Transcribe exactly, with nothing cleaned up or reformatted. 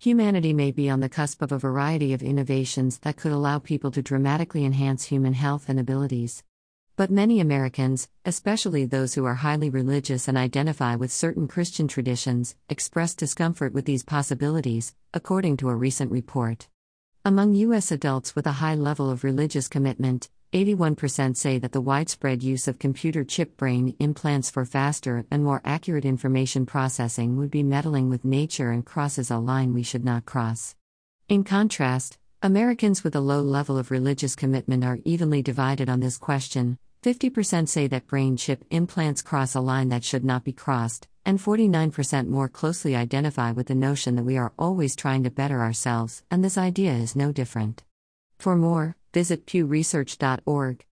Humanity may be on the cusp of a variety of innovations that could allow people to dramatically enhance human health and abilities. But many Americans, especially those who are highly religious and identify with certain Christian traditions, express discomfort with these possibilities, according to a recent report. Among U S adults with a high level of religious commitment, eighty-one percent say that the widespread use of computer chip brain implants for faster and more accurate information processing would be meddling with nature and crosses a line we should not cross. In contrast, Americans with a low level of religious commitment are evenly divided on this question. fifty percent say that brain chip implants cross a line that should not be crossed, and forty-nine percent more closely identify with the notion that we are always trying to better ourselves, and this idea is no different. For more, visit pew research dot org.